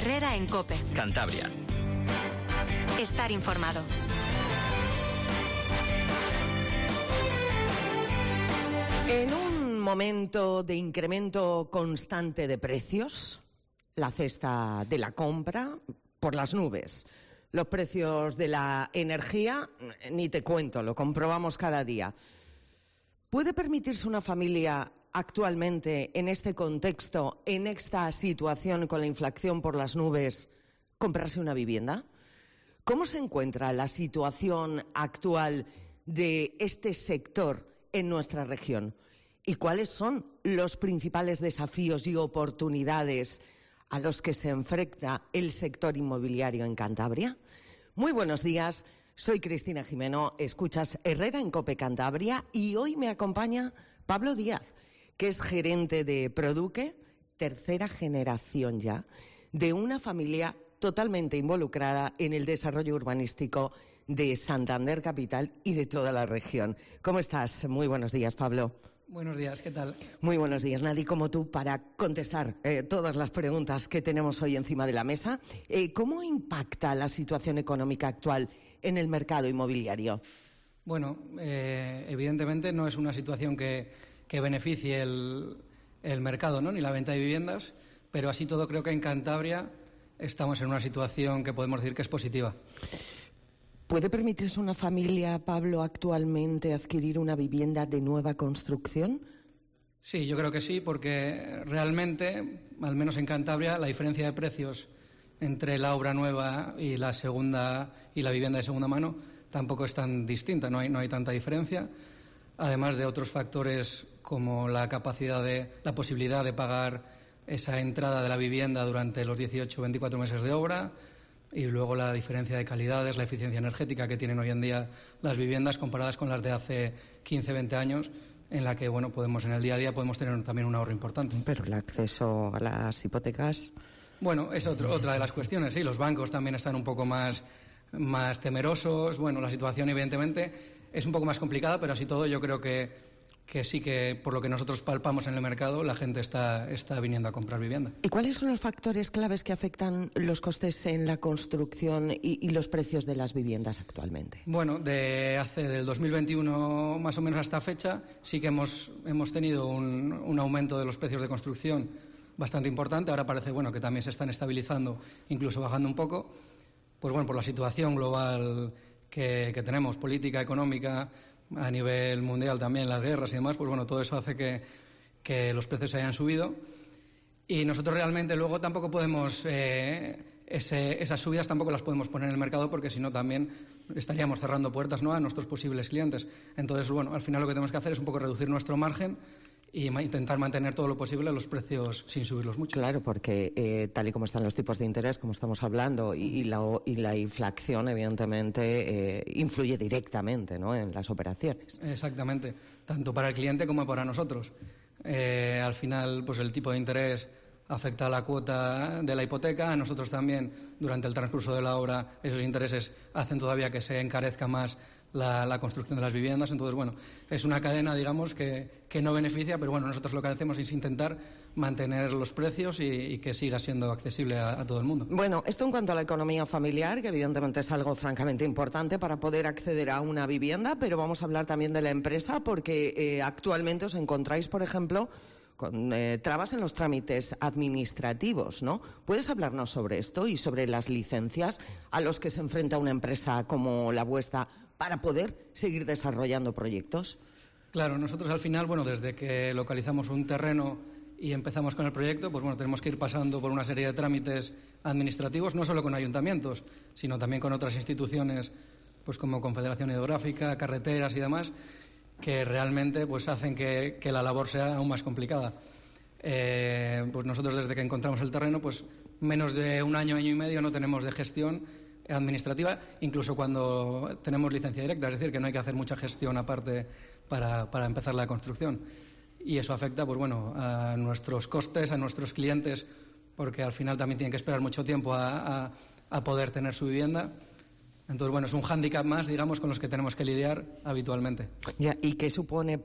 Herrera en COPE. Cantabria. Estar informado. En un momento de incremento constante de precios, la cesta de la compra por las nubes. Los precios de la energía, ni te cuento, lo comprobamos cada día. ¿Puede permitirse una familia actualmente, en este contexto, en esta situación con la inflación por las nubes, comprarse una vivienda? ¿Cómo se encuentra la situación actual de este sector en nuestra región? ¿Y cuáles son los principales desafíos y oportunidades a los que se enfrenta el sector inmobiliario en Cantabria? Muy buenos días, soy Cristina Jimeno, escuchas Herrera en COPE Cantabria y hoy me acompaña Pablo Díaz, que es gerente de Produque, tercera generación ya, de una familia totalmente involucrada en el desarrollo urbanístico de Santander Capital y de toda la región. ¿Cómo estás? Muy buenos días, Pablo. Buenos días, ¿qué tal? Muy buenos días. Nadie como tú para contestar todas las preguntas que tenemos hoy encima de la mesa. ¿Cómo impacta la situación económica actual en el mercado inmobiliario? Bueno, evidentemente no es una situación que beneficie el mercado, ¿no? Ni la venta de viviendas, pero así todo creo que en Cantabria estamos en una situación que podemos decir que es positiva. ¿Puede permitirse una familia, Pablo, actualmente adquirir una vivienda de nueva construcción? Sí, yo creo que sí, porque realmente, al menos en Cantabria, la diferencia de precios entre la obra nueva y la segunda y la vivienda de segunda mano tampoco es tan distinta, no hay tanta diferencia. Además de otros factores como la posibilidad de pagar esa entrada de la vivienda durante los 18 o 24 meses de obra, y luego la diferencia de calidades, la eficiencia energética que tienen hoy en día las viviendas comparadas con las de hace 15, 20 años, en la que en el día a día podemos tener también un ahorro importante. Pero el acceso a las hipotecas... Bueno, es otra de las cuestiones, sí, los bancos también están un poco más temerosos. Bueno, la situación evidentemente es un poco más complicada, pero así todo yo creo que sí, que por lo que nosotros palpamos en el mercado, la gente está viniendo a comprar vivienda. ¿Y cuáles son los factores claves que afectan los costes en la construcción y los precios de las viviendas actualmente? Bueno, del 2021 más o menos a esta fecha sí que hemos tenido un aumento de los precios de construcción bastante importante. Ahora parece que también se están estabilizando, incluso bajando un poco. Pues bueno, por la situación global que tenemos, política, económica, a nivel mundial también, las guerras y demás, pues bueno, todo eso hace que los precios hayan subido. Y nosotros realmente luego tampoco podemos, esas subidas tampoco las podemos poner en el mercado, porque si no también estaríamos cerrando puertas, ¿no?, a nuestros posibles clientes. Entonces, bueno, al final lo que tenemos que hacer es un poco reducir nuestro margen y intentar mantener todo lo posible los precios sin subirlos mucho. Claro, porque tal y como están los tipos de interés, como estamos hablando, y la inflación, evidentemente, influye directamente, ¿no?, en las operaciones. Exactamente, tanto para el cliente como para nosotros. Al final, pues el tipo de interés afecta a la cuota de la hipoteca. A nosotros también, durante el transcurso de la obra, esos intereses hacen todavía que se encarezca más la construcción de las viviendas. Entonces, bueno, es una cadena, digamos, que no beneficia, pero bueno, nosotros lo que hacemos es intentar mantener los precios y que siga siendo accesible a todo el mundo. Bueno, esto en cuanto a la economía familiar, que evidentemente es algo francamente importante para poder acceder a una vivienda, pero vamos a hablar también de la empresa, porque actualmente os encontráis, por ejemplo, con trabas en los trámites administrativos, ¿no? ¿Puedes hablarnos sobre esto y sobre las licencias a los que se enfrenta una empresa como la vuestra para poder seguir desarrollando proyectos? Claro, nosotros al final, bueno, desde que localizamos un terreno y empezamos con el proyecto, pues bueno, tenemos que ir pasando por una serie de trámites administrativos, no solo con ayuntamientos, sino también con otras instituciones, pues como Confederación Hidrográfica, carreteras y demás, que realmente pues hacen que la labor sea aún más complicada. Pues nosotros, desde que encontramos el terreno, pues menos de un año y medio no tenemos de gestión administrativa, incluso cuando tenemos licencia directa, es decir, que no hay que hacer mucha gestión aparte para empezar la construcción. Y eso afecta, pues bueno, a nuestros costes, a nuestros clientes, porque al final también tienen que esperar mucho tiempo a poder tener su vivienda. Entonces, bueno, es un hándicap más, digamos, con los que tenemos que lidiar habitualmente. Ya, ¿y qué supone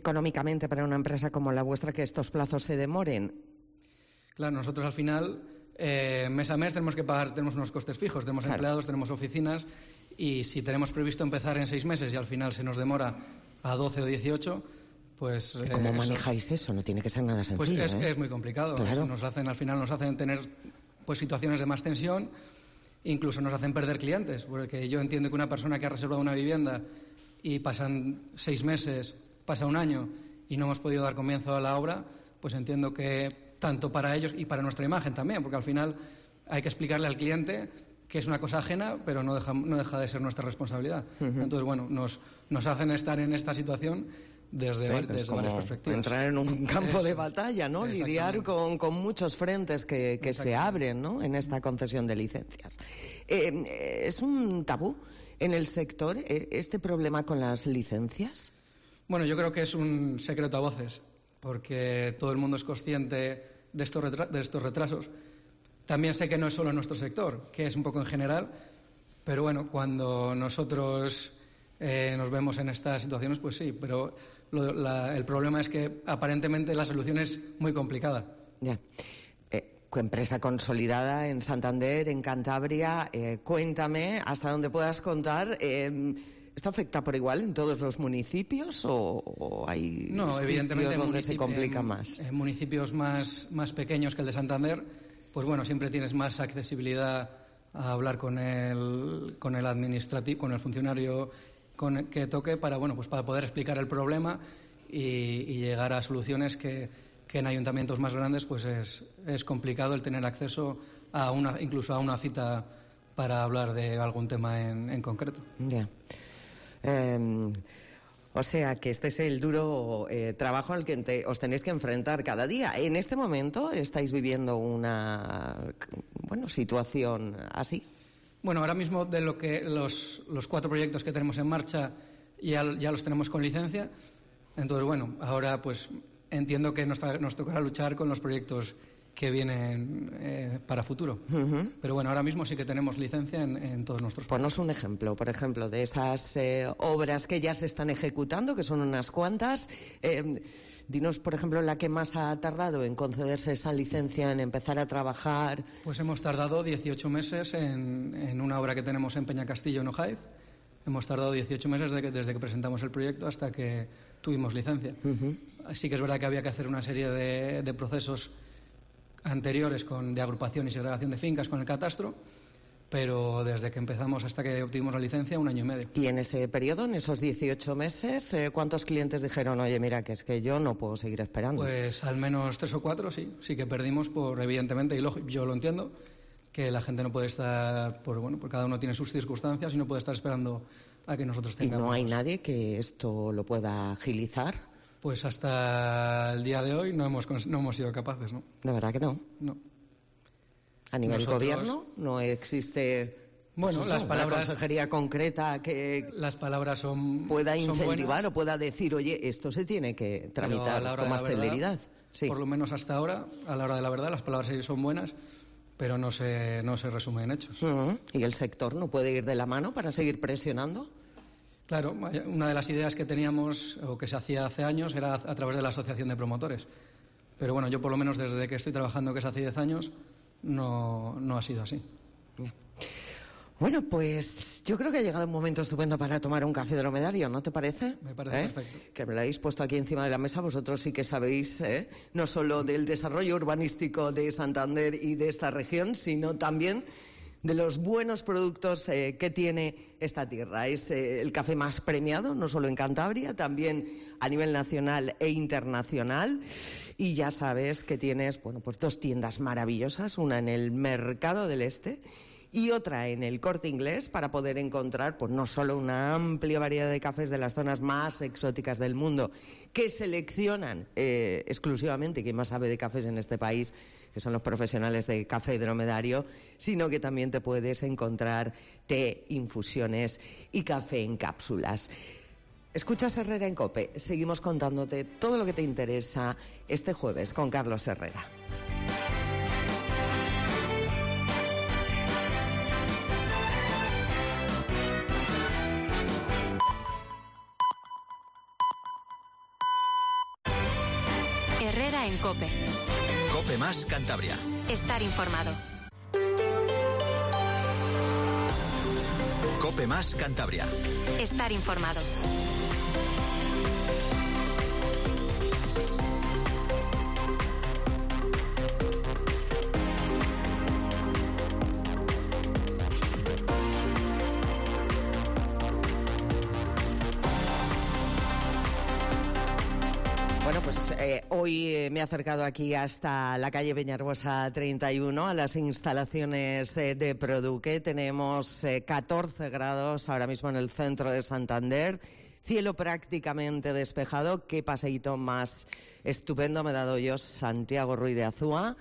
económicamente para una empresa como la vuestra que estos plazos se demoren? Claro, nosotros al final mes a mes tenemos que pagar, tenemos unos costes fijos, tenemos empleados, tenemos oficinas, y si tenemos previsto empezar en 6 meses y al final se nos demora a 12 o 18, pues... ¿Cómo manejáis eso? No tiene que ser nada sencillo. Pues es muy complicado. Claro. Al final nos hacen tener pues situaciones de más tensión, incluso nos hacen perder clientes, porque yo entiendo que una persona que ha reservado una vivienda y pasan 6 meses, pasa un año y no hemos podido dar comienzo a la obra, pues entiendo que tanto para ellos y para nuestra imagen también, porque al final hay que explicarle al cliente que es una cosa ajena, pero no deja de ser nuestra responsabilidad. Entonces, bueno, nos hacen estar en esta situación desde varias perspectivas. Entrar en un campo de batalla, ¿no? Lidiar con muchos frentes que se abren, ¿no?, en esta concesión de licencias. ¿Es un tabú en el sector este problema con las licencias? Bueno, yo creo que es un secreto a voces, porque todo el mundo es consciente de estos retrasos. También sé que no es solo en nuestro sector, que es un poco en general, pero bueno, cuando nosotros nos vemos en estas situaciones, pues sí, pero el problema es que aparentemente la solución es muy complicada. Ya. Empresa consolidada en Santander, en Cantabria. Cuéntame, hasta donde puedas contar, ¿esto afecta por igual en todos los municipios o hay sitios donde se complica más? En municipios más pequeños que el de Santander, pues bueno, siempre tienes más accesibilidad a hablar con el administrativo, con el funcionario que toque para poder explicar el problema y llegar a soluciones que en ayuntamientos más grandes pues es complicado el tener acceso incluso a una cita para hablar de algún tema en concreto. Ya. O sea, que este es el duro trabajo al que os tenéis que enfrentar cada día. En este momento estáis viviendo una situación así. Bueno, ahora mismo de lo que los 4 proyectos que tenemos en marcha ya los tenemos con licencia. Entonces, bueno, ahora pues entiendo que nos tocará luchar con los proyectos que vienen para futuro. Pero bueno, ahora mismo sí que tenemos licencia en todos nuestros proyectos. Ponos un ejemplo, por ejemplo, de esas obras que ya se están ejecutando, que son unas cuantas. Dinos, por ejemplo, la que más ha tardado en concederse esa licencia, en empezar a trabajar. Pues hemos tardado 18 meses en una obra que tenemos en Peñacastillo, en Ojaiz. Hemos tardado 18 meses desde que presentamos el proyecto hasta que tuvimos licencia. Así que es verdad que había que hacer una serie de procesos anteriores de agrupación y segregación de fincas con el catastro, pero desde que empezamos hasta que obtuvimos la licencia, 1 año y medio. Y en ese periodo, en esos 18 meses, ¿cuántos clientes dijeron, oye, mira, que es que yo no puedo seguir esperando? Pues al menos 3 o 4, sí que perdimos evidentemente, y yo lo entiendo, que la gente no puede estar, porque cada uno tiene sus circunstancias y no puede estar esperando a que nosotros tengamos. ¿Y no hay nadie que esto lo pueda agilizar? Pues hasta el día de hoy no hemos sido capaces, ¿no? ¿De verdad que no? No. ¿A nivel gobierno no existe las palabras, una consejería concreta que las palabras pueda incentivar buenas, o pueda decir, oye, esto se tiene que tramitar con más celeridad? Sí. Por lo menos hasta ahora, a la hora de la verdad, las palabras sí son buenas, pero no se resumen en hechos. ¿Y el sector no puede ir de la mano para seguir presionando? Claro, una de las ideas que teníamos o que se hacía hace años era a través de la Asociación de Promotores. Pero bueno, yo por lo menos desde que estoy trabajando, que es hace 10 años, no ha sido así. Bueno, pues yo creo que ha llegado un momento estupendo para tomar un café dromedario, ¿no te parece? Me parece perfecto. Que me lo habéis puesto aquí encima de la mesa, vosotros sí que sabéis no solo del desarrollo urbanístico de Santander y de esta región, sino también de los buenos productos que tiene esta tierra. Es el café más premiado, no solo en Cantabria, también a nivel nacional e internacional. Y ya sabes que tienes, pues 2 tiendas maravillosas, una en el Mercado del Este y otra en el Corte Inglés, para poder encontrar pues no solo una amplia variedad de cafés de las zonas más exóticas del mundo, que seleccionan exclusivamente quien más sabe de cafés en este país, que son los profesionales de café dromedario, sino que también te puedes encontrar té, infusiones y café en cápsulas. Escuchas Herrera en COPE. Seguimos contándote todo lo que te interesa este jueves con Carlos Herrera. Herrera en COPE. COPE Más Cantabria. Estar informado. COPE Más Cantabria. Estar informado. Bueno, pues hoy me he acercado aquí hasta la calle Peñarbosa 31, a las instalaciones de Produque. Tenemos 14 grados ahora mismo en el centro de Santander, cielo prácticamente despejado. Qué paseíto más estupendo me he dado yo, Santiago Ruiz de Azúa,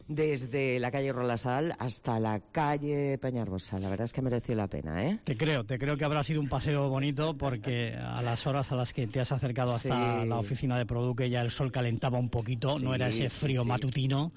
desde la calle Rolasal hasta la calle Peñarbosa. La verdad es que mereció la pena, ¿eh? Te creo que habrá sido un paseo bonito, porque a las horas a las que te has acercado hasta la oficina de Produque ya el sol calentaba un poquito, no era ese frío matutino.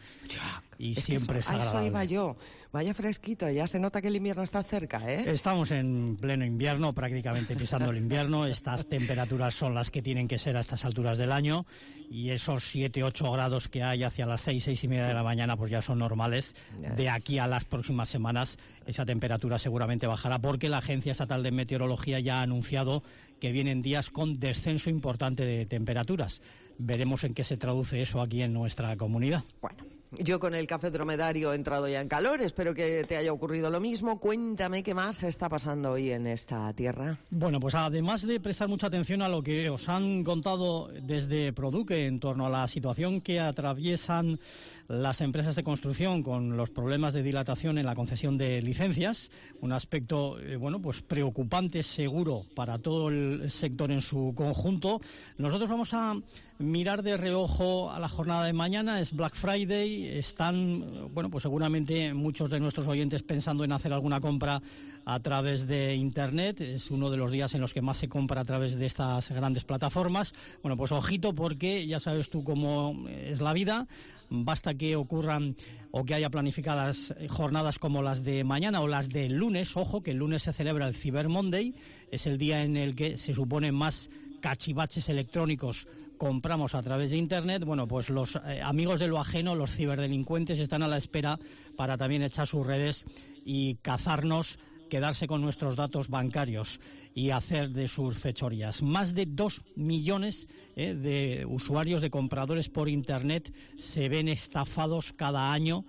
Y siempre es agradable. A eso iba yo. Vaya fresquito, ya se nota que el invierno está cerca, ¿eh? Estamos en pleno invierno, prácticamente pisando el invierno. Estas temperaturas son las que tienen que ser a estas alturas del año, y esos 7, 8 grados que hay hacia las 6, 6 y media de la mañana pues ya son normales. De aquí a las próximas semanas esa temperatura seguramente bajará, porque la Agencia Estatal de Meteorología ya ha anunciado que vienen días con descenso importante de temperaturas. Veremos en qué se traduce eso aquí en nuestra comunidad. Bueno, yo con el café dromedario he entrado ya en calor, espero que te haya ocurrido lo mismo. Cuéntame qué más está pasando hoy en esta tierra. Bueno, pues además de prestar mucha atención a lo que os han contado desde Produque en torno a la situación que atraviesan las empresas de construcción con los problemas de dilatación en la concesión de licencias, un aspecto pues preocupante seguro para todo el sector en su conjunto. Nosotros vamos a mirar de reojo a la jornada de mañana. Es Black Friday, están pues seguramente muchos de nuestros oyentes pensando en hacer alguna compra a través de Internet. Es uno de los días en los que más se compra a través de estas grandes plataformas. Bueno, pues ojito, porque ya sabes tú cómo es la vida. Basta que ocurran o que haya planificadas jornadas como las de mañana o las del lunes. Ojo, que el lunes se celebra el Cyber Monday. Es el día en el que se supone más cachivaches electrónicos compramos a través de Internet. Bueno, pues los amigos de lo ajeno, los ciberdelincuentes, están a la espera para también echar sus redes y cazarnos, quedarse con nuestros datos bancarios y hacer de sus fechorías. Más de 2 millones de usuarios, de compradores por Internet, se ven estafados cada año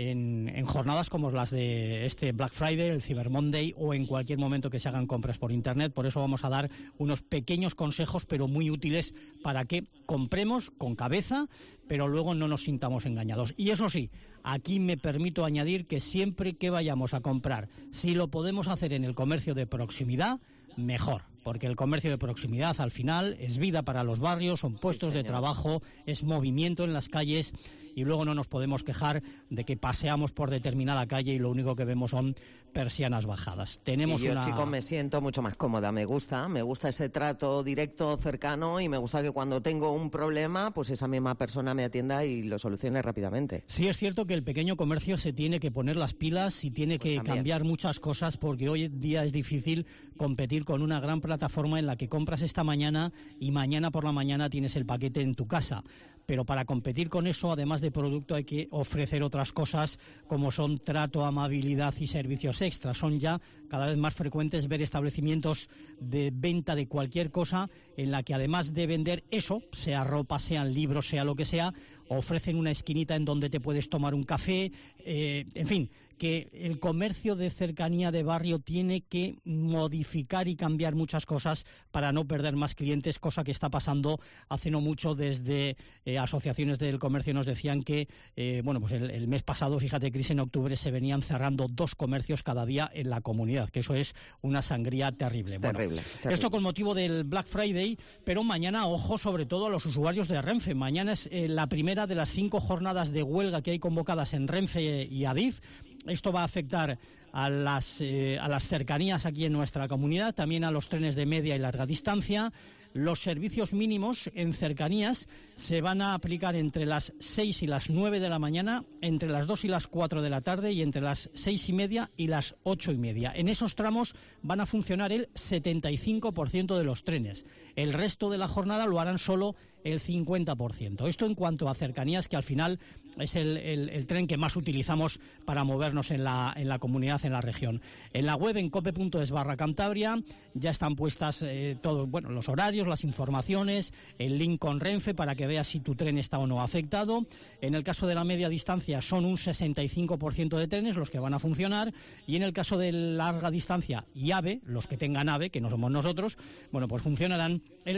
en jornadas como las de este Black Friday, el Cyber Monday, o en cualquier momento que se hagan compras por Internet. Por eso vamos a dar unos pequeños consejos, pero muy útiles, para que compremos con cabeza, pero luego no nos sintamos engañados. Y eso sí, aquí me permito añadir que siempre que vayamos a comprar, si lo podemos hacer en el comercio de proximidad, mejor, porque el comercio de proximidad al final es vida para los barrios, son puestos de trabajo, es movimiento en las calles, y luego no nos podemos quejar de que paseamos por determinada calle y lo único que vemos son persianas bajadas. Tenemos y yo, chico, me siento mucho más cómoda, me gusta ese trato directo, cercano, y me gusta que cuando tengo un problema, pues esa misma persona me atienda y lo solucione rápidamente. Sí, es cierto que el pequeño comercio se tiene que poner las pilas y tiene que cambiar muchas cosas, porque hoy en día es difícil competir con una gran plataforma en la que compras esta mañana y mañana por la mañana tienes el paquete en tu casa. Pero para competir con eso, además de producto, hay que ofrecer otras cosas como son trato, amabilidad y servicios extra. Son ya cada vez más frecuentes ver establecimientos de venta de cualquier cosa en la que, además de vender eso, sea ropa, sean libros, sea lo que sea, ofrecen una esquinita en donde te puedes tomar un café, en fin, que el comercio de cercanía de barrio tiene que modificar y cambiar muchas cosas para no perder más clientes, cosa que está pasando hace no mucho. Desde asociaciones del comercio nos decían que, pues el mes pasado, fíjate, Cris, en octubre se venían cerrando 2 comercios cada día en la comunidad, que eso es una sangría terrible. Terrible. Esto con motivo del Black Friday, pero mañana, ojo, sobre todo a los usuarios de Renfe. Mañana es la primera de las 5 jornadas de huelga que hay convocadas en Renfe y Adif. Esto va a afectar a las cercanías aquí en nuestra comunidad, también a los trenes de media y larga distancia. Los servicios mínimos en cercanías se van a aplicar entre las 6 y las 9 de la mañana, entre las 2 y las 4 de la tarde y entre las 6 y media y las 8 y media. En esos tramos van a funcionar el 75% de los trenes. El resto de la jornada lo harán solo el 50%. Esto en cuanto a cercanías, que al final es el tren que más utilizamos para movernos en la comunidad, en la región. En la web, en cope.es/Cantabria, ya están puestas todos, los horarios, las informaciones, el link con Renfe para que veas si tu tren está o no afectado. En el caso de la media distancia son un 65% de trenes los que van a funcionar, y en el caso de larga distancia y AVE, los que tengan AVE, que no somos nosotros, pues funcionarán el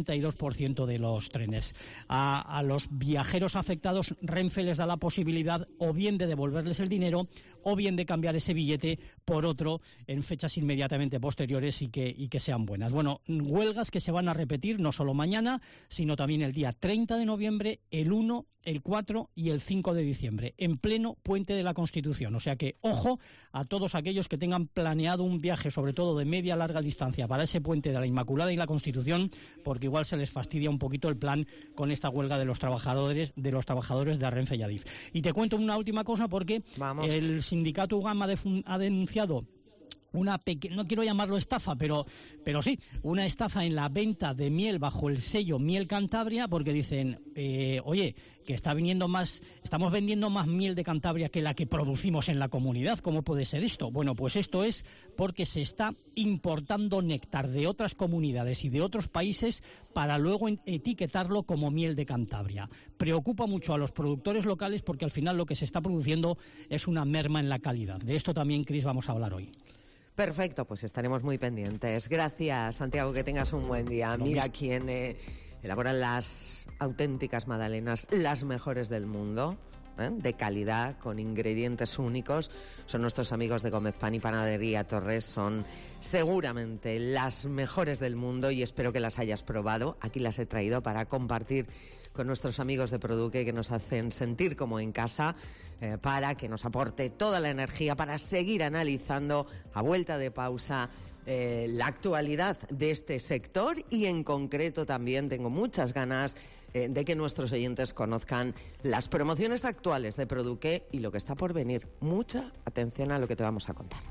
72% de los trenes. A los viajeros afectados, Renfe les da la posibilidad o bien de devolverles el dinero o bien de cambiar ese billete por otro en fechas inmediatamente posteriores y que sean buenas. Huelgas que se van a repetir no solo mañana, sino también el día 30 de noviembre, el 1, el 4 y el 5 de diciembre, en pleno Puente de la Constitución. O sea que, ojo a todos aquellos que tengan planeado un viaje, sobre todo de media a larga distancia, para ese Puente de la Inmaculada y la Constitución, porque igual se les fastidia un poquito el plan con esta huelga de los trabajadores de Renfe y Adif. Y te cuento una última cosa, porque el sindicato UGAM ha denunciado una pequeña, no quiero llamarlo estafa, pero sí, una estafa en la venta de miel bajo el sello Miel Cantabria, porque dicen, oye, que estamos vendiendo más miel de Cantabria que la que producimos en la comunidad. ¿Cómo puede ser esto? Pues esto es porque se está importando néctar de otras comunidades y de otros países para luego etiquetarlo como miel de Cantabria. Preocupa mucho a los productores locales, porque al final lo que se está produciendo es una merma en la calidad. De esto también, Cris, vamos a hablar hoy. Perfecto, pues estaremos muy pendientes. Gracias, Santiago, que tengas un buen día. Mira quién elabora las auténticas magdalenas, las mejores del mundo, de calidad, con ingredientes únicos. Son nuestros amigos de Gómez Pan y Panadería Torres. Son seguramente las mejores del mundo y espero que las hayas probado. Aquí las he traído para compartir con nuestros amigos de Produque, que nos hacen sentir como en casa, para que nos aporte toda la energía para seguir analizando a vuelta de pausa la actualidad de este sector, y en concreto también tengo muchas ganas de que nuestros oyentes conozcan las promociones actuales de Produque y lo que está por venir. Mucha atención a lo que te vamos a contar.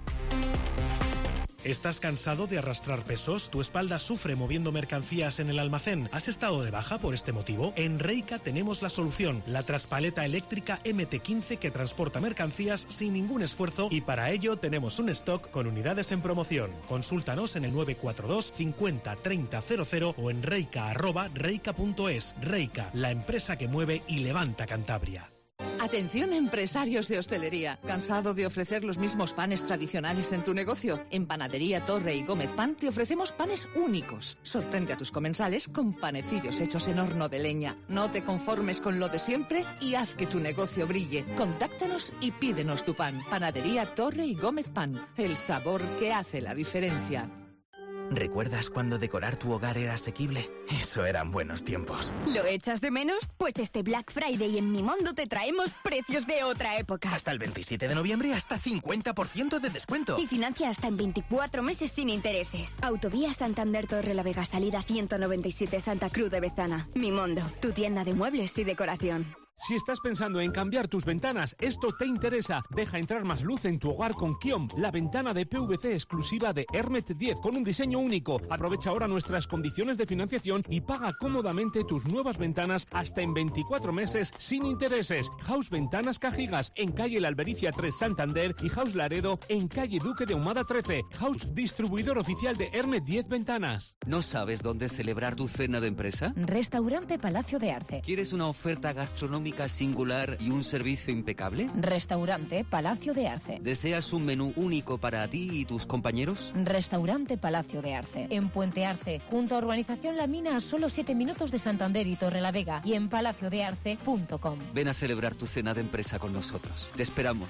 ¿Estás cansado de arrastrar pesos? ¿Tu espalda sufre moviendo mercancías en el almacén? ¿Has estado de baja por este motivo? En Reika tenemos la solución, la traspaleta eléctrica MT15 que transporta mercancías sin ningún esfuerzo, y para ello tenemos un stock con unidades en promoción. Consúltanos en el 942 50 30 00 o en reika@reika.es. Reika, la empresa que mueve y levanta Cantabria. Atención, empresarios de hostelería. ¿Cansado de ofrecer los mismos panes tradicionales en tu negocio? En Panadería Torre y Gómez Pan te ofrecemos panes únicos. Sorprende a tus comensales con panecillos hechos en horno de leña. No te conformes con lo de siempre y haz que tu negocio brille. Contáctanos y pídenos tu pan. Panadería Torre y Gómez Pan. El sabor que hace la diferencia. ¿Recuerdas cuando decorar tu hogar era asequible? Eso eran buenos tiempos. ¿Lo echas de menos? Pues este Black Friday en Mimondo te traemos precios de otra época. Hasta el 27 de noviembre hasta 50% de descuento. Y financia hasta en 24 meses sin intereses. Autovía Santander Torrelavega, salida 197 Santa Cruz de Bezana. Mimondo, tu tienda de muebles y decoración. Si estás pensando en cambiar tus ventanas, esto te interesa. Deja entrar más luz en tu hogar con Kiom, la ventana de PVC exclusiva de Hermet 10 con un diseño único. Aprovecha ahora nuestras condiciones de financiación y paga cómodamente tus nuevas ventanas hasta en 24 meses sin intereses. House Ventanas Cajigas en calle La Albericia 3 Santander y House Laredo en calle Duque de Ahumada 13. House distribuidor oficial de Hermet 10 Ventanas. ¿No sabes dónde celebrar tu cena de empresa? Restaurante Palacio de Arce. ¿Quieres una oferta gastronómica singular y un servicio impecable? Restaurante Palacio de Arce. ¿Deseas un menú único para ti y tus compañeros? Restaurante Palacio de Arce. En Puente Arce, junto a Urbanización La Mina, a solo 7 minutos de Santander y Torrelavega, y en palaciodearce.com. Ven a celebrar tu cena de empresa con nosotros. Te esperamos.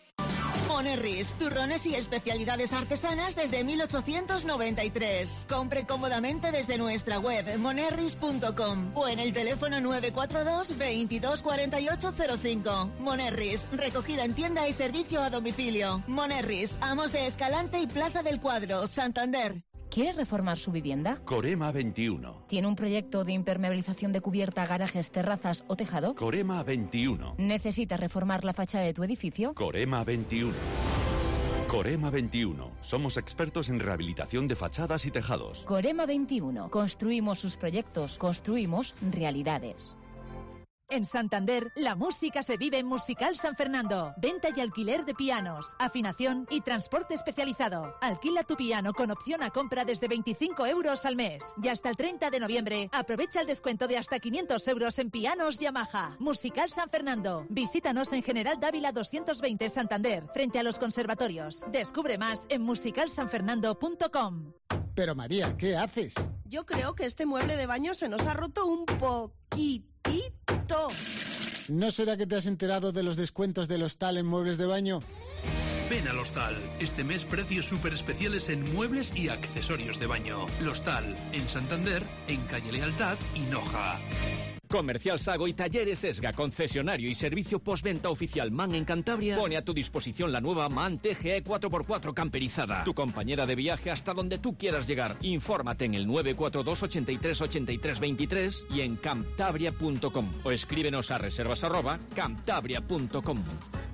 Monerris, turrones y especialidades artesanas desde 1893. Compre cómodamente desde nuestra web monerris.com o en el teléfono 942 22 48 05. Monerris, recogida en tienda y servicio a domicilio. Monerris, Amos de Escalante y Plaza del Cuadro, Santander. ¿Quiere reformar su vivienda? Corema 21. ¿Tiene un proyecto de impermeabilización de cubierta, garajes, terrazas o tejado? Corema 21. ¿Necesita reformar la fachada de tu edificio? Corema 21. Corema 21. Somos expertos en rehabilitación de fachadas y tejados. Corema 21. Construimos sus proyectos, construimos realidades. En Santander, la música se vive en Musical San Fernando. Venta y alquiler de pianos, afinación y transporte especializado. Alquila tu piano con opción a compra desde 25 euros al mes. Y hasta el 30 de noviembre, aprovecha el descuento de hasta 500 euros en pianos Yamaha. Musical San Fernando. Visítanos en General Dávila 220 Santander, frente a los conservatorios. Descubre más en musicalsanfernando.com. Pero María, ¿qué haces? Yo creo que este mueble de baño se nos ha roto un poquitito. ¿No será que te has enterado de los descuentos del Hostal en muebles de baño? Ven al Hostal. Este mes precios súper especiales en muebles y accesorios de baño. El Hostal, en Santander, en Calle Lealtad y Noja. Comercial Sago y Talleres Esga, concesionario y servicio postventa oficial MAN en Cantabria, pone a tu disposición la nueva MAN TGE 4x4 camperizada. Tu compañera de viaje hasta donde tú quieras llegar. Infórmate en el 942 83 83 23 y en cantabria.com o escríbenos a reservas@cantabria.com.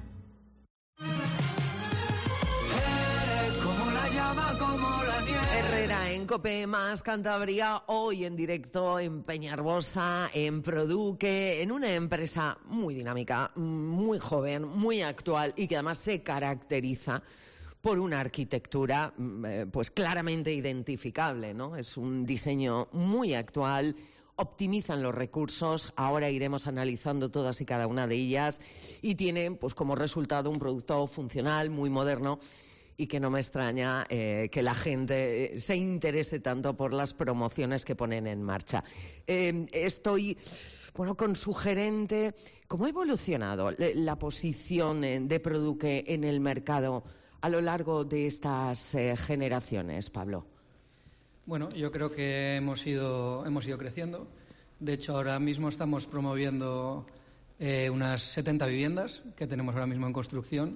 Herrera en COPE más Cantabria, hoy en directo en Peñarbosa, en Produque, en una empresa muy dinámica, muy joven, muy actual y que además se caracteriza por una arquitectura pues claramente identificable, ¿no? Es un diseño muy actual, optimizan los recursos, ahora iremos analizando todas y cada una de ellas y tiene pues como resultado un producto funcional, muy moderno, y que no me extraña que la gente se interese tanto por las promociones que ponen en marcha. Estoy con su gerente. ¿Cómo ha evolucionado la posición de Produque en el mercado a lo largo de estas generaciones, Pablo? Bueno, yo creo que hemos ido creciendo. De hecho, ahora mismo estamos promoviendo unas 70 viviendas que tenemos ahora mismo en construcción.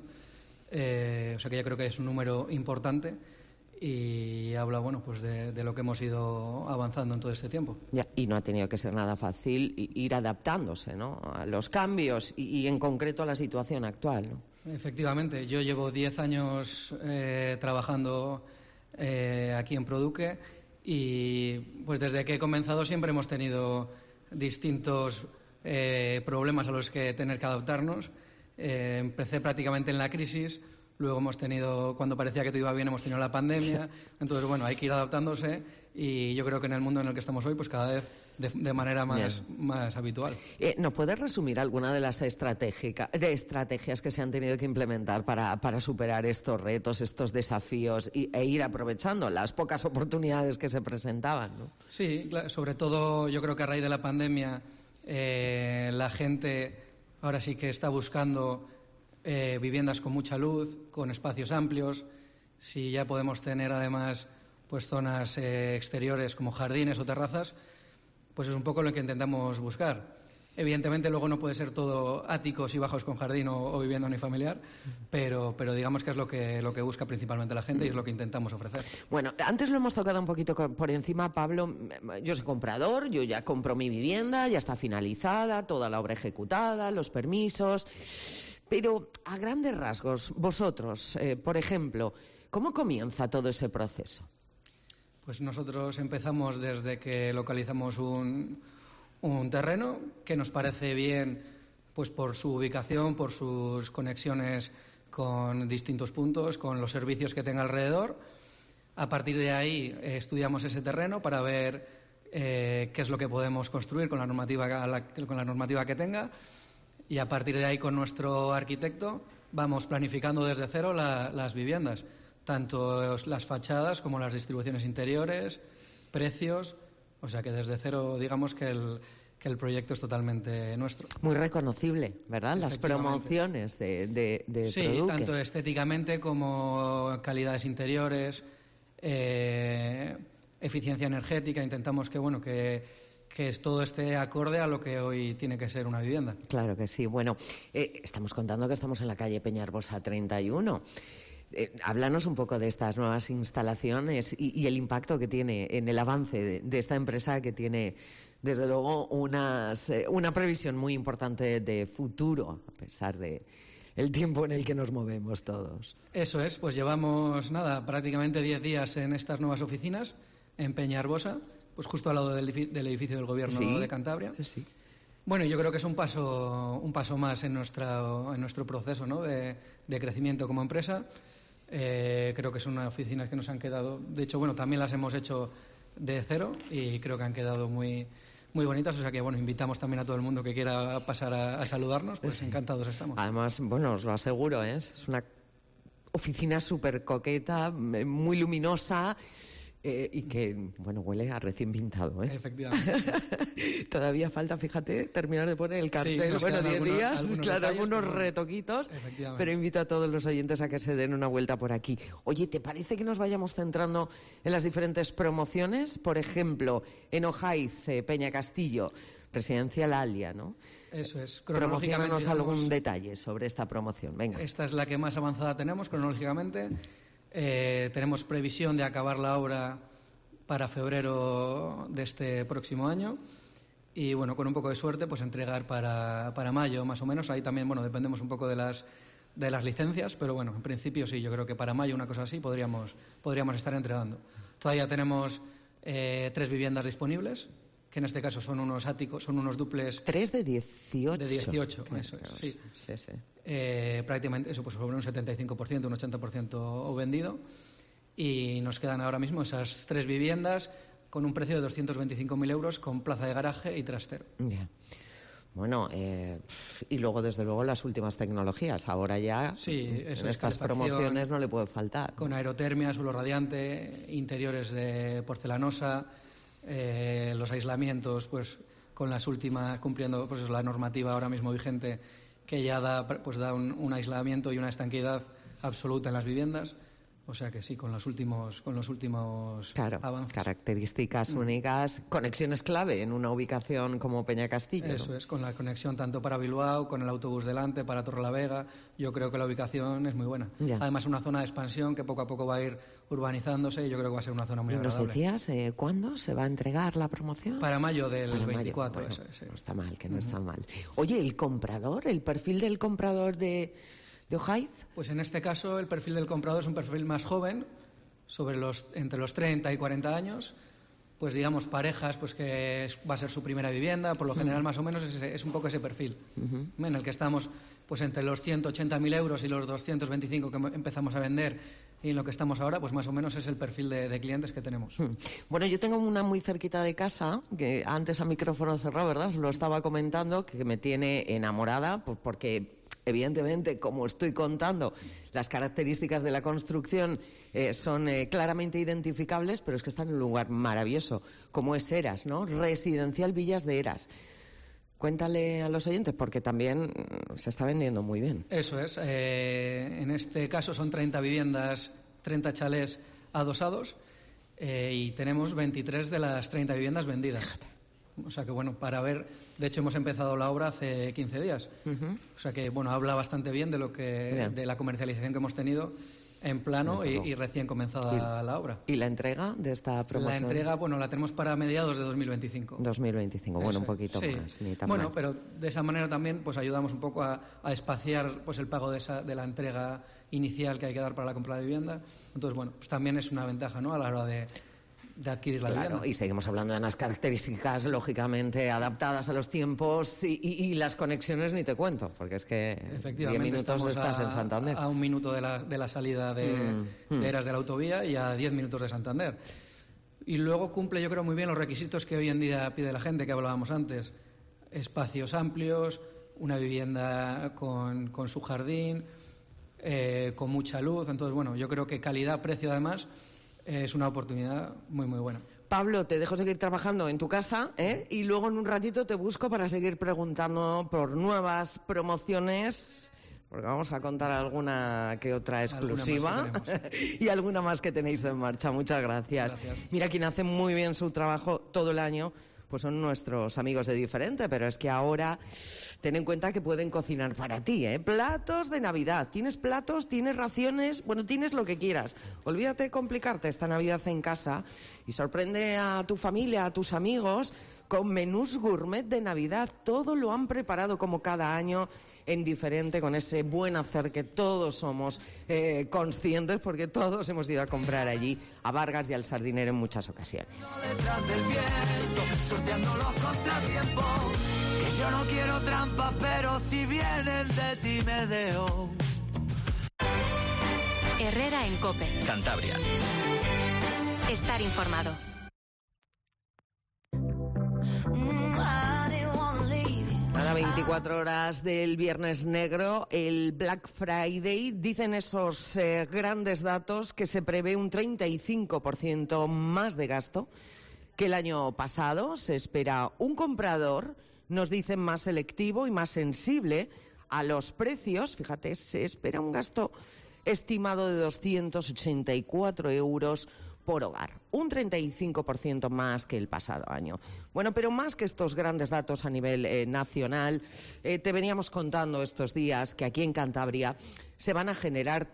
O sea que ya creo que es un número importante y habla pues de lo que hemos ido avanzando en todo este tiempo. Ya, y no ha tenido que ser nada fácil ir adaptándose, ¿no?, a los cambios y en concreto a la situación actual, ¿no? Efectivamente, yo llevo 10 años trabajando aquí en Produque y pues desde que he comenzado siempre hemos tenido distintos problemas a los que tener que adaptarnos. Empecé prácticamente en la crisis, luego hemos tenido, cuando parecía que todo iba bien, hemos tenido la pandemia. Entonces, hay que ir adaptándose y yo creo que en el mundo en el que estamos hoy, pues cada vez de manera más habitual. ¿Nos puedes resumir alguna de las estrategias que se han tenido que implementar para superar estos retos, estos desafíos e ir aprovechando las pocas oportunidades que se presentaban, ¿no? Sí, sobre todo yo creo que a raíz de la pandemia la gente ahora sí que está buscando viviendas con mucha luz, con espacios amplios. Si ya podemos tener además pues zonas exteriores como jardines o terrazas, pues es un poco lo que intentamos buscar. Evidentemente luego no puede ser todo áticos y bajos con jardín o vivienda unifamiliar, pero digamos que es lo que busca principalmente la gente y es lo que intentamos ofrecer. Bueno, antes lo hemos tocado un poquito por encima, Pablo. Yo soy comprador, yo ya compro mi vivienda, ya está finalizada, toda la obra ejecutada, los permisos. Pero a grandes rasgos, vosotros, por ejemplo, ¿cómo comienza todo ese proceso? Pues nosotros empezamos desde que localizamos un terreno que nos parece bien pues por su ubicación, por sus conexiones con distintos puntos, con los servicios que tenga alrededor. A partir de ahí estudiamos ese terreno para ver qué es lo que podemos construir con la normativa que tenga y a partir de ahí con nuestro arquitecto vamos planificando desde cero las viviendas, tanto las fachadas como las distribuciones interiores, precios. O sea que desde cero, digamos que el proyecto es totalmente nuestro. Muy reconocible, ¿verdad? Las promociones de sí, Produque. Tanto estéticamente como calidades interiores, eficiencia energética. Intentamos que todo esté acorde a lo que hoy tiene que ser una vivienda. Claro que sí. Bueno, estamos contando que estamos en la calle Peñarbosa 31. Háblanos un poco de estas nuevas instalaciones y el impacto que tiene en el avance de esta empresa que tiene, desde luego, una previsión muy importante de futuro, a pesar de el tiempo en el que nos movemos todos. Eso es, pues llevamos prácticamente 10 días en estas nuevas oficinas, en Peñarbosa, pues justo al lado del edificio del Gobierno de Cantabria. Sí. Bueno, yo creo que es un paso más en nuestro proceso, ¿no?, de crecimiento como empresa. Creo que son oficinas que nos han quedado... De hecho, bueno, también las hemos hecho de cero y creo que han quedado muy bonitas. O sea que, bueno, invitamos también a todo el mundo que quiera pasar a saludarnos. Pues encantados estamos. Además, bueno, os lo aseguro, es una oficina súper coqueta, muy luminosa... y que, bueno, huele a recién pintado, ¿eh? Efectivamente. Todavía falta, fíjate, terminar de poner el cartel. Sí, bueno, 10 días, algunos claro, detalles, algunos pero retoquitos, pero invito a todos los oyentes a que se den una vuelta por aquí. Oye, ¿te parece que nos vayamos centrando en las diferentes promociones? Por ejemplo, en Ojaiz, Peña Castillo, Residencia La Alia, ¿no? Eso es. Promocionanos algún detalle sobre esta promoción, venga. Esta es la que más avanzada tenemos, cronológicamente. Tenemos previsión de acabar la obra para febrero de este próximo año y, bueno, con un poco de suerte, pues entregar para mayo, más o menos. Ahí también, bueno, dependemos un poco de las licencias, pero, bueno, en principio sí, yo creo que para mayo, una cosa así, podríamos estar entregando. Todavía tenemos 3 viviendas disponibles, que en este caso son unos áticos, son unos duples... 3 de 18. De 18, eso es, sí. Sí. Prácticamente eso, pues sobre un 75%, un 80% vendido. Y nos quedan ahora mismo esas 3 viviendas con un precio de 225.000 euros, con plaza de garaje y trastero. Yeah. Bueno, y luego, desde luego, las últimas tecnologías. Ahora ya, en estas promociones no le puede faltar. Con aerotermia, suelo radiante, interiores de porcelanosa... los aislamientos, pues con las últimas, cumpliendo pues la normativa ahora mismo vigente, que ya da un aislamiento y una estanqueidad absoluta en las viviendas. O sea que sí, con los últimos avances. Características únicas, conexiones clave en una ubicación como Peña Castillo. Eso, ¿no? Es, con la conexión tanto para Bilbao, con el autobús delante, para Torrelavega. Yo creo que la ubicación es muy buena. Ya. Además, una zona de expansión que poco a poco va a ir urbanizándose y yo creo que va a ser una zona muy agradable. ¿Nos decías cuándo se va a entregar la promoción? Para mayo del 24. Bueno, eso es, sí. No está mal, que no está mal. Oye, el comprador, el perfil del comprador de Ojaiz. Pues en este caso el perfil del comprador es un perfil más joven, entre los 30 y 40 años, pues digamos parejas pues que va a ser su primera vivienda, por lo general más o menos es un poco ese perfil, en el que estamos pues entre los 180.000 euros y los 225 que empezamos a vender, y en lo que estamos ahora pues más o menos es el perfil de clientes que tenemos. Bueno, yo tengo una muy cerquita de casa, que antes a micrófono cerrado, ¿verdad? Os lo estaba comentando, que me tiene enamorada, pues porque... Evidentemente, como estoy contando, las características de la construcción son claramente identificables, pero es que está en un lugar maravilloso, como es Eras, ¿no? Residencial Villas de Eras. Cuéntale a los oyentes, porque también se está vendiendo muy bien. Eso es. En este caso son 30 viviendas, 30 chalés adosados, y tenemos 23 de las 30 viviendas vendidas. Fíjate. O sea que, bueno, para ver... De hecho, hemos empezado la obra hace 15 días. O sea que, bueno, habla bastante bien de de la comercialización que hemos tenido en plano y recién comenzada la obra. ¿Y la entrega de esta promoción? La entrega, bueno, la tenemos para mediados de 2025. 2025, bueno, un poquito más. Ni tan mal. Pero de esa manera también pues ayudamos un poco a espaciar pues el pago de la entrega inicial que hay que dar para la compra de vivienda. Entonces, bueno, pues también es una ventaja, ¿no?, a la hora de adquirir la vivienda. Y seguimos hablando de unas características lógicamente adaptadas a los tiempos y las conexiones ni te cuento, porque es que 10 minutos estás en Santander. A 1 minuto de la salida de Eras de la autovía y a 10 minutos de Santander. Y luego cumple, yo creo, muy bien los requisitos que hoy en día pide la gente, que hablábamos antes. Espacios amplios, una vivienda con su jardín, con mucha luz. Entonces, bueno, yo creo que calidad, precio además... es una oportunidad muy, muy buena. Pablo, te dejo seguir trabajando en tu casa, y luego en un ratito te busco para seguir preguntando por nuevas promociones, porque vamos a contar alguna que otra exclusiva y alguna más que tenéis en marcha. Muchas gracias. Mira, quien hace muy bien su trabajo todo el año pues son nuestros amigos de Diferente, pero es que ahora ten en cuenta que pueden cocinar para ti, platos de Navidad. Tienes platos, tienes raciones, bueno, tienes lo que quieras. Olvídate de complicarte esta Navidad en casa y sorprende a tu familia, a tus amigos con menús gourmet de Navidad. Todo lo han preparado como cada año en Diferente, con ese buen hacer que todos somos conscientes, porque todos hemos ido a comprar allí a Vargas y al Sardinero en muchas ocasiones. Detrás del viento, sorteando los contratiempos, que Yo no quiero trampas, pero si vienen de ti me dejo. Herrera en COPE. Cantabria. Estar informado. A las 24 horas del Viernes Negro, el Black Friday, dicen esos grandes datos que se prevé un 35% más de gasto que el año pasado. Se espera un comprador, nos dicen, más selectivo y más sensible a los precios. Fíjate, se espera un gasto estimado de 284 euros por hogar, un 35% más que el pasado año. Bueno, pero más que estos grandes datos a nivel nacional, te veníamos contando estos días que aquí en Cantabria se van a generar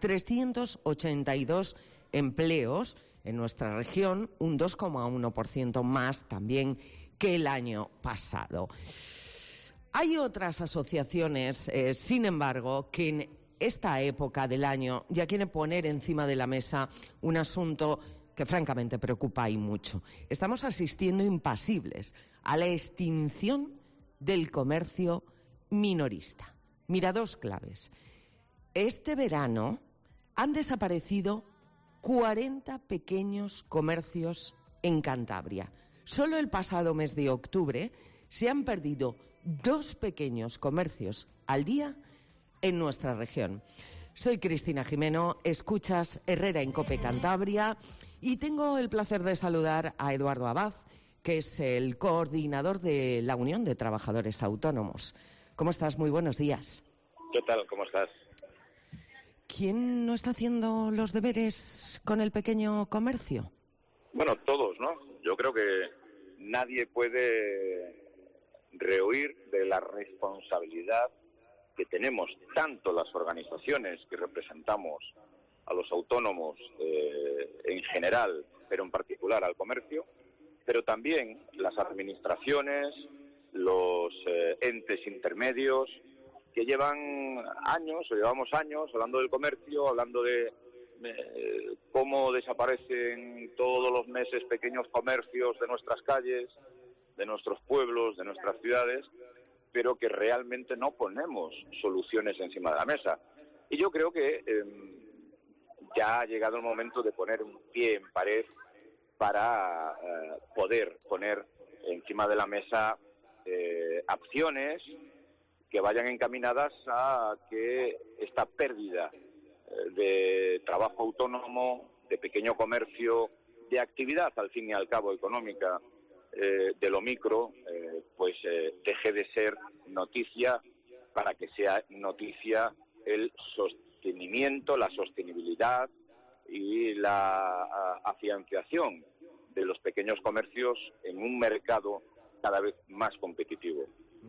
382 empleos en nuestra región, un 2,1% más también que el año pasado. Hay otras asociaciones, sin embargo, que en esta época del año ya quieren poner encima de la mesa un asunto que francamente preocupa y mucho. Estamos asistiendo impasibles a la extinción del comercio minorista. Mira, dos claves. Este verano han desaparecido 40 pequeños comercios en Cantabria. Solo el pasado mes de octubre se han perdido 2 pequeños comercios al día en nuestra región. Soy Cristina Jimeno, escuchas Herrera en COPE Cantabria y tengo el placer de saludar a Eduardo Abad, que es el coordinador de la Unión de Trabajadores Autónomos. ¿Cómo estás? Muy buenos días. ¿Qué tal? ¿Cómo estás? ¿Quién no está haciendo los deberes con el pequeño comercio? Bueno, todos, ¿no? Yo creo que nadie puede rehuir de la responsabilidad que tenemos tanto las organizaciones que representamos a los autónomos en general, pero en particular al comercio, pero también las administraciones, los entes intermedios, que llevamos años hablando del comercio, hablando de cómo desaparecen todos los meses pequeños comercios de nuestras calles, de nuestros pueblos, de nuestras ciudades, pero que realmente no ponemos soluciones encima de la mesa. Y yo creo que ya ha llegado el momento de poner un pie en pared para poder poner encima de la mesa acciones que vayan encaminadas a que esta pérdida de trabajo autónomo, de pequeño comercio, de actividad al fin y al cabo económica, de lo micro, deje de ser noticia para que sea noticia el sostenimiento, la sostenibilidad y la afianzación de los pequeños comercios en un mercado cada vez más competitivo.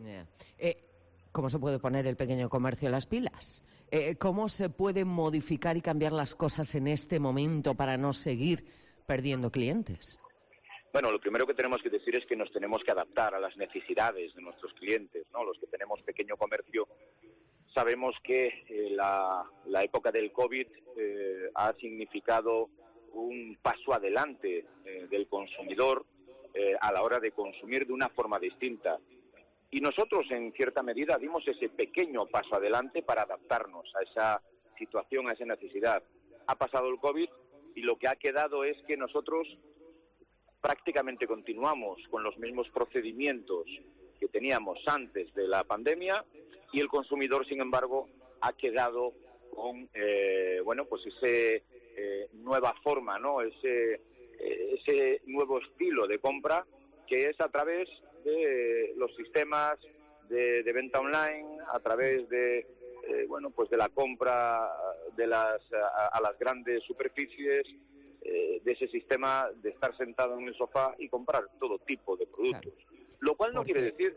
¿Cómo se puede poner el pequeño comercio las pilas? ¿Cómo se pueden modificar y cambiar las cosas en este momento para no seguir perdiendo clientes? Bueno, lo primero que tenemos que decir es que nos tenemos que adaptar a las necesidades de nuestros clientes, ¿no? Los que tenemos pequeño comercio sabemos que la época del COVID ha significado un paso adelante del consumidor a la hora de consumir de una forma distinta. Y nosotros, en cierta medida, dimos ese pequeño paso adelante para adaptarnos a esa situación, a esa necesidad. Ha pasado el COVID y lo que ha quedado es que nosotros prácticamente continuamos con los mismos procedimientos que teníamos antes de la pandemia y el consumidor, sin embargo, ha quedado con ese nueva forma, ¿no? Ese nuevo estilo de compra que es a través de los sistemas de venta online, a través de de la compra a las grandes superficies, de ese sistema de estar sentado en el sofá y comprar todo tipo de productos. Claro. Lo cual no quiere decir,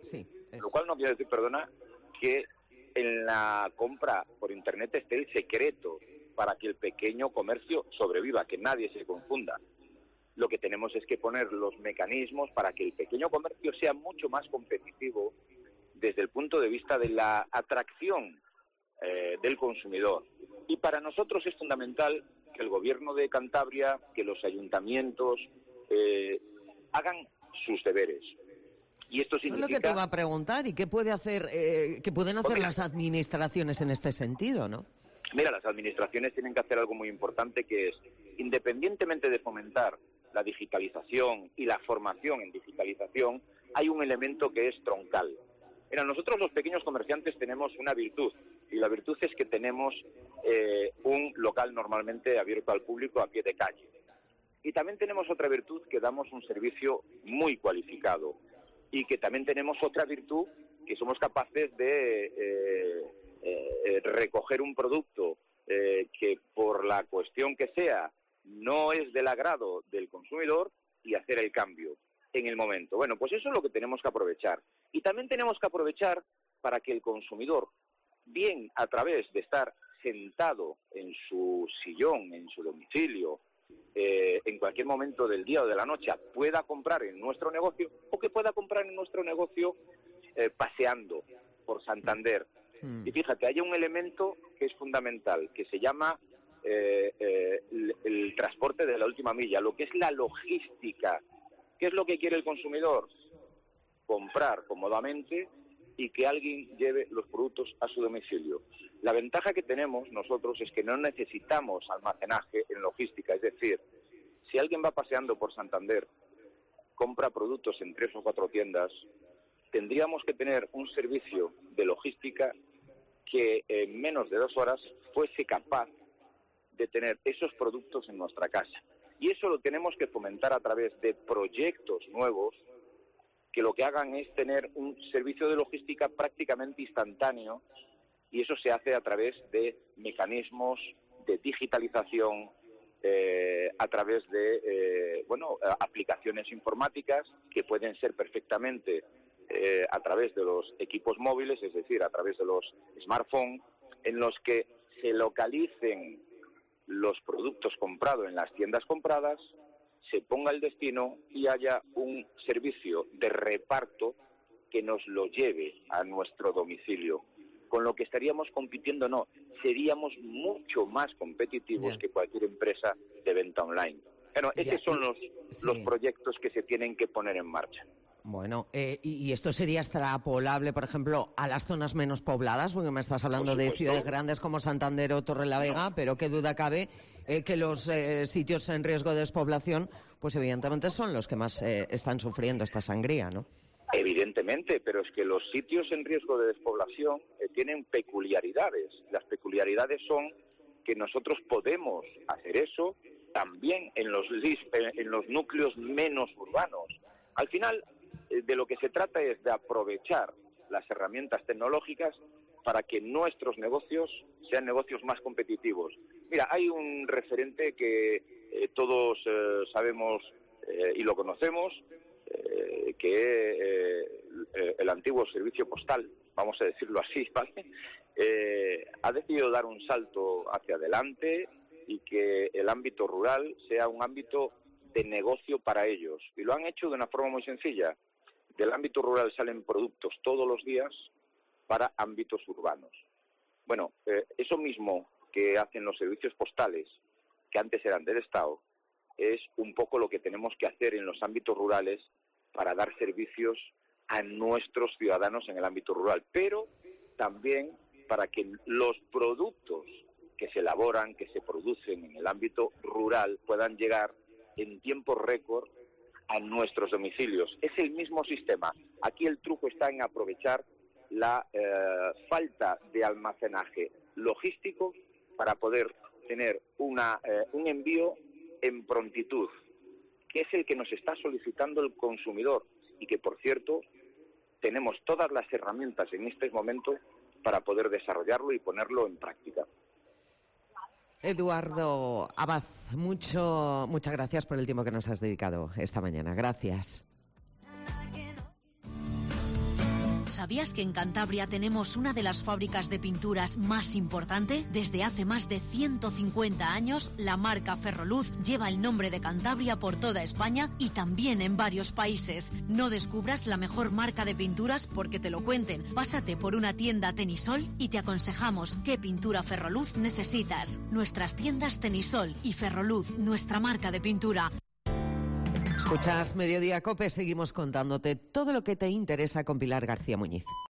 que en la compra por internet esté el secreto para que el pequeño comercio sobreviva, que nadie se confunda. Lo que tenemos es que poner los mecanismos para que el pequeño comercio sea mucho más competitivo desde el punto de vista de la atracción del consumidor. Y para nosotros es fundamental que el Gobierno de Cantabria, que los ayuntamientos hagan sus deberes, Y esto Eso significa... es lo que te iba a preguntar. ¿Y qué pueden hacer las administraciones en este sentido, no? Mira, las administraciones tienen que hacer algo muy importante, que es, independientemente de fomentar la digitalización y la formación en digitalización, hay un elemento que es troncal. Mira, nosotros los pequeños comerciantes tenemos una virtud, y la virtud es que tenemos un local normalmente abierto al público a pie de calle. Y también tenemos otra virtud, que damos un servicio muy cualificado, y que también tenemos otra virtud, que somos capaces de recoger un producto que por la cuestión que sea no es del agrado del consumidor y hacer el cambio en el momento. Bueno, pues eso es lo que tenemos que aprovechar. Y también tenemos que aprovechar para que el consumidor, bien a través de estar sentado en su sillón, en su domicilio, en cualquier momento del día o de la noche, pueda comprar en nuestro negocio, o que pueda comprar en nuestro negocio paseando por Santander. Y fíjate, hay un elemento que es fundamental, que se llama el transporte de la última milla, lo que es la logística. ¿Qué es lo que quiere el consumidor? Comprar cómodamente y que alguien lleve los productos a su domicilio. La ventaja que tenemos nosotros es que no necesitamos almacenaje en logística, es decir, si alguien va paseando por Santander, compra productos en 3 o 4 tiendas, tendríamos que tener un servicio de logística que en menos de 2 horas fuese capaz de tener esos productos en nuestra casa. Y eso lo tenemos que fomentar a través de proyectos nuevos que lo que hagan es tener un servicio de logística prácticamente instantáneo, y eso se hace a través de mecanismos de digitalización, a través de aplicaciones informáticas que pueden ser perfectamente a través de los equipos móviles, es decir, a través de los smartphones, en los que se localicen los productos comprados en las tiendas compradas, se ponga el destino y haya un servicio de reparto que nos lo lleve a nuestro domicilio. Con lo que estaríamos compitiendo, no, seríamos mucho más competitivos que cualquier empresa de venta online. Bueno, esos son los proyectos que se tienen que poner en marcha. Bueno, y esto sería extrapolable, por ejemplo, a las zonas menos pobladas, porque me estás hablando de ciudades grandes como Santander o Torrelavega, pero qué duda cabe que los sitios en riesgo de despoblación, pues evidentemente son los que más están sufriendo esta sangría, ¿no? Evidentemente, pero es que los sitios en riesgo de despoblación tienen peculiaridades. Las peculiaridades son que nosotros podemos hacer eso también en los núcleos menos urbanos. Al final, de lo que se trata es de aprovechar las herramientas tecnológicas para que nuestros negocios sean negocios más competitivos. Mira, hay un referente que todos sabemos y lo conocemos, que el antiguo servicio postal, vamos a decirlo así, ¿vale? Ha decidido dar un salto hacia adelante y que el ámbito rural sea un ámbito de negocio para ellos. Y lo han hecho de una forma muy sencilla. Del ámbito rural salen productos todos los días para ámbitos urbanos. Bueno, eso mismo que hacen los servicios postales, que antes eran del Estado, es un poco lo que tenemos que hacer en los ámbitos rurales para dar servicios a nuestros ciudadanos en el ámbito rural, pero también para que los productos que se elaboran, que se producen en el ámbito rural, puedan llegar en tiempo récord a nuestros domicilios. Es el mismo sistema. Aquí el truco está en aprovechar la falta de almacenaje logístico para poder tener un envío en prontitud, que es el que nos está solicitando el consumidor y que, por cierto, tenemos todas las herramientas en este momento para poder desarrollarlo y ponerlo en práctica. Eduardo Abad, muchas gracias por el tiempo que nos has dedicado esta mañana. Gracias. ¿Sabías que en Cantabria tenemos una de las fábricas de pinturas más importante? Desde hace más de 150 años, la marca Ferroluz lleva el nombre de Cantabria por toda España y también en varios países. No descubras la mejor marca de pinturas porque te lo cuenten. Pásate por una tienda Tenisol y te aconsejamos qué pintura Ferroluz necesitas. Nuestras tiendas Tenisol y Ferroluz, nuestra marca de pintura. Escuchas Mediodía Cope, seguimos contándote todo lo que te interesa con Pilar García Muñiz.